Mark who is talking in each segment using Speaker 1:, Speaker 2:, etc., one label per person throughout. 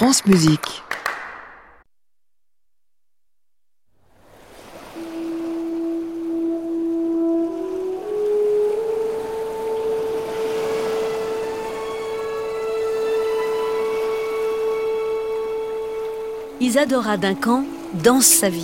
Speaker 1: France Musique.
Speaker 2: Isadora Duncan danse sa vie.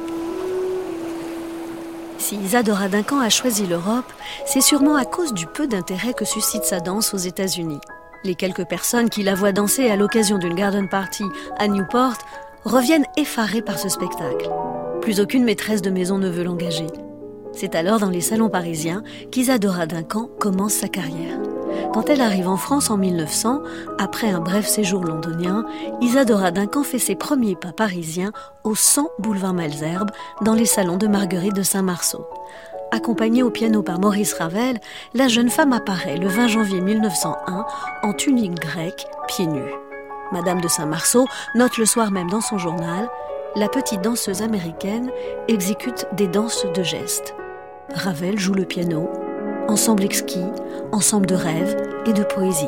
Speaker 2: Si Isadora Duncan a choisi l'Europe, c'est sûrement à cause du peu d'intérêt que suscite sa danse aux États-Unis. Les quelques personnes qui la voient danser à l'occasion d'une garden party à Newport reviennent effarées par ce spectacle. Plus aucune maîtresse de maison ne veut l'engager. C'est alors dans les salons parisiens qu'Isadora Duncan commence sa carrière. Quand elle arrive en France en 1900, après un bref séjour londonien, Isadora Duncan fait ses premiers pas parisiens au 100 boulevard Malesherbes, dans les salons de Marguerite de Saint-Marceau. Accompagnée au piano par Maurice Ravel, la jeune femme apparaît le 20 janvier 1901 en tunique grecque, pieds nus. Madame de Saint-Marceau note le soir même dans son journal « La petite danseuse américaine exécute des danses de gestes ». Ravel joue le piano, ensemble exquis, ensemble de rêves et de poésie.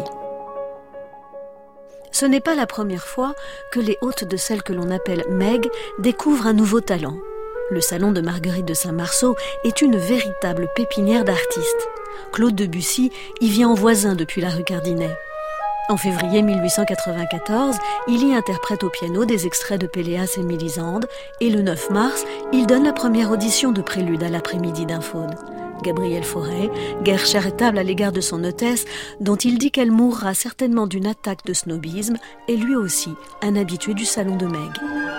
Speaker 2: Ce n'est pas la première fois que les hôtes de celle que l'on appelle Meg découvrent un nouveau talent. Le salon de Marguerite de Saint-Marceau est une véritable pépinière d'artistes. Claude Debussy y vient en voisin depuis la rue Cardinet. En février 1894, il y interprète au piano des extraits de Péléas et Mélisande, et le 9 mars, il donne la première audition de prélude à l'après-midi d'un faune. Gabriel Fauré, guère charitable à l'égard de son hôtesse, dont il dit qu'elle mourra certainement d'une attaque de snobisme, est lui aussi un habitué du salon de Meg.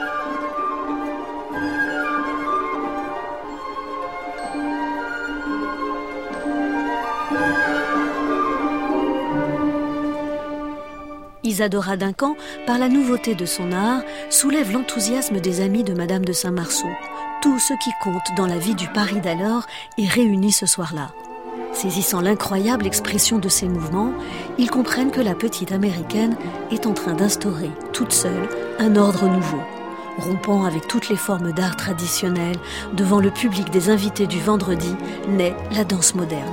Speaker 2: Isadora Duncan, par la nouveauté de son art, soulève l'enthousiasme des amis de Madame de Saint-Marceau. Tout ce qui compte dans la vie du Paris d'alors est réuni ce soir-là. Saisissant l'incroyable expression de ses mouvements, ils comprennent que la petite américaine est en train d'instaurer, toute seule, un ordre nouveau. Rompant avec toutes les formes d'art traditionnelles, devant le public des invités du vendredi, naît la danse moderne.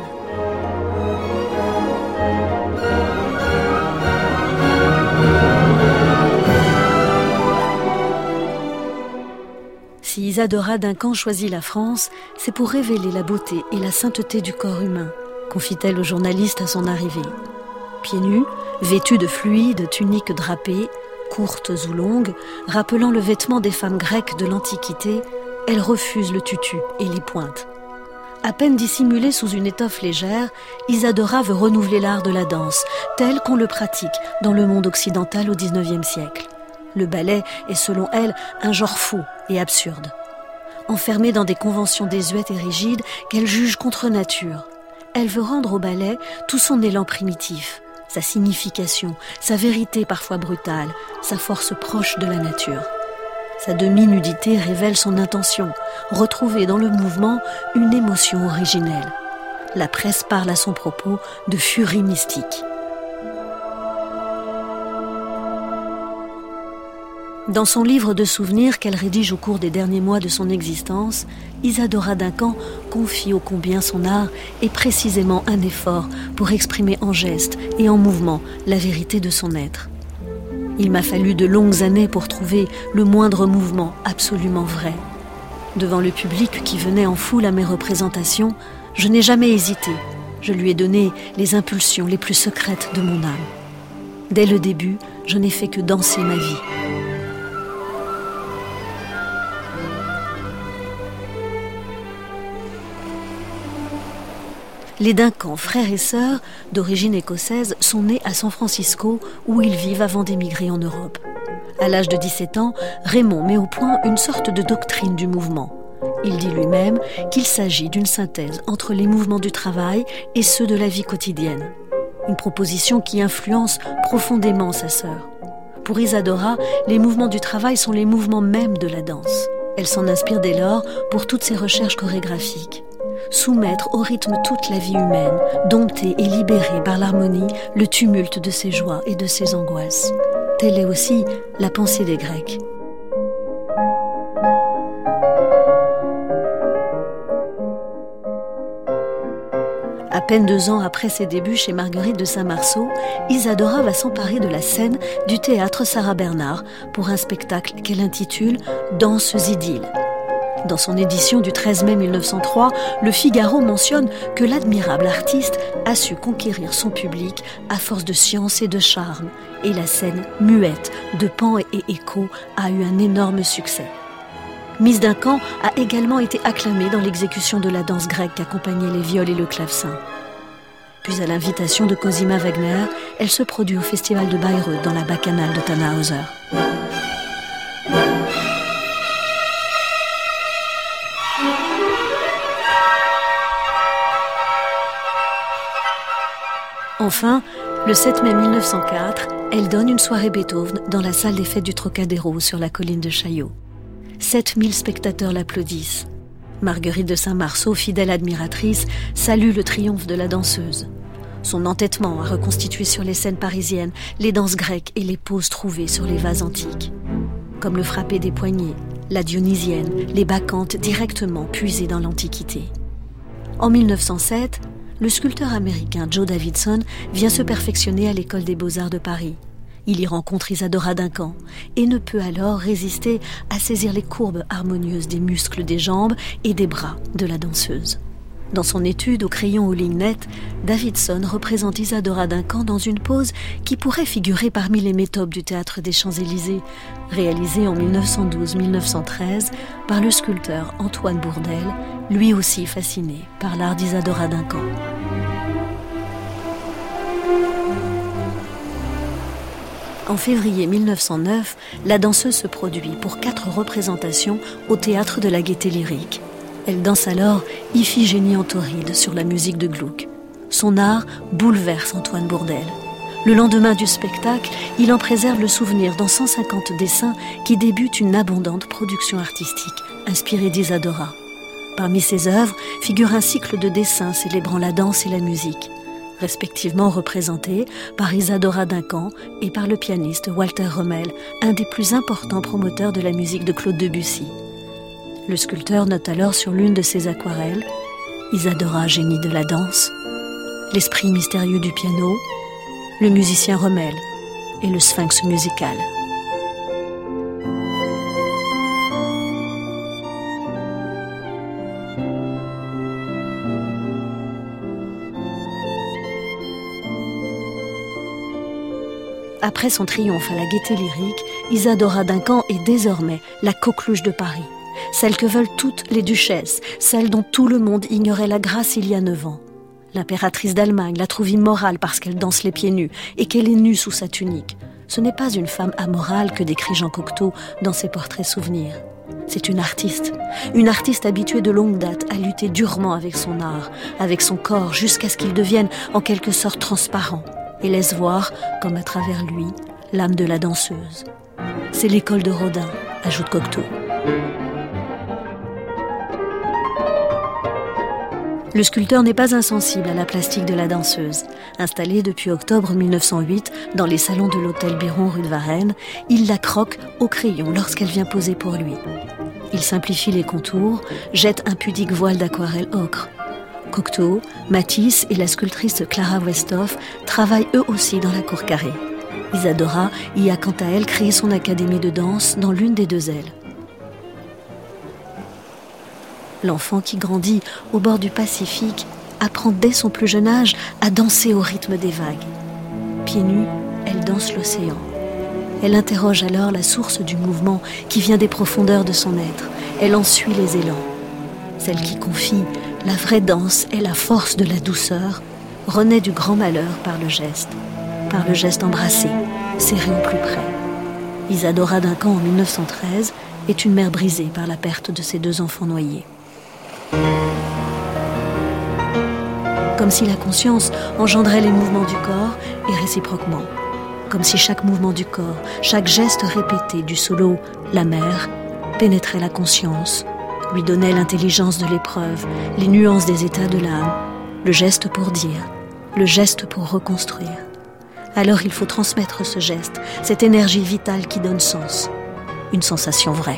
Speaker 2: Si Isadora Duncan choisit la France, c'est pour révéler la beauté et la sainteté du corps humain, confie-t-elle au journaliste à son arrivée. Pieds nus, vêtue de fluides tuniques drapées, courtes ou longues, rappelant le vêtement des femmes grecques de l'Antiquité, elle refuse le tutu et les pointes. À peine dissimulée sous une étoffe légère, Isadora veut renouveler l'art de la danse, tel qu'on le pratique dans le monde occidental au XIXe siècle. Le ballet est selon elle un genre faux et absurde. Enfermée dans des conventions désuètes et rigides qu'elle juge contre nature, elle veut rendre au ballet tout son élan primitif, sa signification, sa vérité parfois brutale, sa force proche de la nature. Sa demi-nudité révèle son intention, retrouver dans le mouvement une émotion originelle. La presse parle à son propos de furie mystique. Dans son livre de souvenirs qu'elle rédige au cours des derniers mois de son existence, Isadora Duncan confie ô combien son art est précisément un effort pour exprimer en gestes et en mouvements la vérité de son être. Il m'a fallu de longues années pour trouver le moindre mouvement absolument vrai. Devant le public qui venait en foule à mes représentations, je n'ai jamais hésité. Je lui ai donné les impulsions les plus secrètes de mon âme. Dès le début, je n'ai fait que danser ma vie. Les Duncan, frères et sœurs, d'origine écossaise, sont nés à San Francisco, où ils vivent avant d'émigrer en Europe. À l'âge de 17 ans, Raymond met au point une sorte de doctrine du mouvement. Il dit lui-même qu'il s'agit d'une synthèse entre les mouvements du travail et ceux de la vie quotidienne. Une proposition qui influence profondément sa sœur. Pour Isadora, les mouvements du travail sont les mouvements mêmes de la danse. Elle s'en inspire dès lors pour toutes ses recherches chorégraphiques. Soumettre au rythme toute la vie humaine, dompter et libérer par l'harmonie le tumulte de ses joies et de ses angoisses. Telle est aussi la pensée des Grecs. À peine 2 ans après ses débuts chez Marguerite de Saint-Marceau, Isadora va s'emparer de la scène du théâtre Sarah Bernard pour un spectacle qu'elle intitule « Danses idylles ». Dans son édition du 13 mai 1903, le Figaro mentionne que l'admirable artiste a su conquérir son public à force de science et de charme, et la scène muette de Pan et Écho a eu un énorme succès. Mise d'un camp a également été acclamée dans l'exécution de la danse grecque qu'accompagnaient les viols et le clavecin. Puis à l'invitation de Cosima Wagner, elle se produit au festival de Bayreuth dans la bacchanale de Tannhäuser. Enfin, le 7 mai 1904, elle donne une soirée Beethoven dans la salle des fêtes du Trocadéro sur la colline de Chaillot. 7000 spectateurs l'applaudissent. Marguerite de Saint-Marceau, fidèle admiratrice, salue le triomphe de la danseuse. Son entêtement à reconstituer sur les scènes parisiennes les danses grecques et les poses trouvées sur les vases antiques. Comme le frappé des poignets, la dionysienne, les bacchantes directement puisées dans l'Antiquité. En 1907, le sculpteur américain Joe Davidson vient se perfectionner à l'École des Beaux-Arts de Paris. Il y rencontre Isadora Duncan et ne peut alors résister à saisir les courbes harmonieuses des muscles des jambes et des bras de la danseuse. Dans son étude au crayon aux lignes nettes, Davidson représente Isadora Duncan dans une pose qui pourrait figurer parmi les métopes du théâtre des Champs-Élysées, réalisée en 1912-1913 par le sculpteur Antoine Bourdelle, lui aussi fasciné par l'art d'Isadora Duncan. En février 1909, la danseuse se produit pour 4 représentations au théâtre de la Gaîté Lyrique. Elle danse alors Iphigénie en Tauride sur la musique de Gluck. Son art bouleverse Antoine Bourdelle. Le lendemain du spectacle, il en préserve le souvenir dans 150 dessins qui débutent une abondante production artistique inspirée d'Isadora. Parmi ses œuvres figure un cycle de dessins célébrant la danse et la musique, respectivement représentés par Isadora Duncan et par le pianiste Walter Rommel, un des plus importants promoteurs de la musique de Claude Debussy. Le sculpteur note alors sur l'une de ses aquarelles « Isadora, génie de la danse », l'esprit mystérieux du piano, le musicien Rommel et le sphinx musical. Après son triomphe à la Gaîté Lyrique, Isadora Duncan est désormais la coqueluche de Paris. Celle que veulent toutes les duchesses, celle dont tout le monde ignorait la grâce il y a 9 ans. L'impératrice d'Allemagne la trouve immorale parce qu'elle danse les pieds nus et qu'elle est nue sous sa tunique. Ce n'est pas une femme amorale que décrit Jean Cocteau dans ses portraits souvenirs. C'est une artiste habituée de longue date à lutter durement avec son art, avec son corps, jusqu'à ce qu'il devienne en quelque sorte transparent et laisse voir, comme à travers lui, l'âme de la danseuse. C'est l'école de Rodin, ajoute Cocteau. Le sculpteur n'est pas insensible à la plastique de la danseuse. Installé depuis octobre 1908 dans les salons de l'hôtel Biron rue de Varennes, il la croque au crayon lorsqu'elle vient poser pour lui. Il simplifie les contours, jette un pudique voile d'aquarelle ocre. Cocteau, Matisse et la sculptrice Clara Westhoff travaillent eux aussi dans la cour carrée. Isadora y a quant à elle créé son académie de danse dans l'une des 2 ailes. L'enfant qui grandit au bord du Pacifique apprend dès son plus jeune âge à danser au rythme des vagues. Pieds nus, elle danse l'océan. Elle interroge alors la source du mouvement qui vient des profondeurs de son être. Elle en suit les élans. Celle qui confie la vraie danse et la force de la douceur renaît du grand malheur par le geste embrassé, serré au plus près. Isadora Duncan en 1913 est une mère brisée par la perte de ses 2 enfants noyés. Comme si la conscience engendrait les mouvements du corps et réciproquement. Comme si chaque mouvement du corps, chaque geste répété du solo « La mer » pénétrait la conscience, lui donnait l'intelligence de l'épreuve, les nuances des états de l'âme, le geste pour dire, le geste pour reconstruire. Alors il faut transmettre ce geste, cette énergie vitale qui donne sens, une sensation vraie.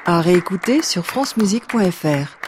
Speaker 1: À réécouter sur francemusique.fr.